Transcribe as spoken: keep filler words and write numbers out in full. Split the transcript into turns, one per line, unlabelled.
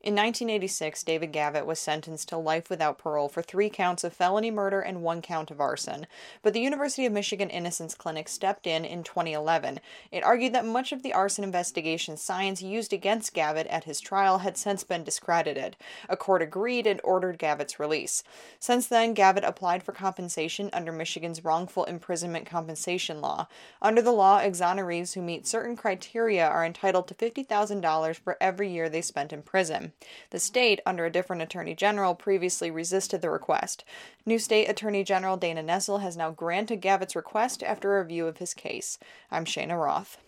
In nineteen eighty-six, David Gavitt was sentenced to life without parole for three counts of felony murder and one count of arson, but the University of Michigan Innocence Clinic stepped in in twenty eleven. It argued that much of the arson investigation science used against Gavitt at his trial had since been discredited. A court agreed and ordered Gavitt's release. Since then, Gavitt applied for compensation under Michigan's wrongful imprisonment compensation law. Under the law, exonerees who meet certain criteria are entitled to fifty thousand dollars for every year they spent in prison. The state, under a different attorney general, previously resisted the request. New state attorney general Dana Nessel has now granted Gavitt's request after a review of his case. I'm Shayna Roth.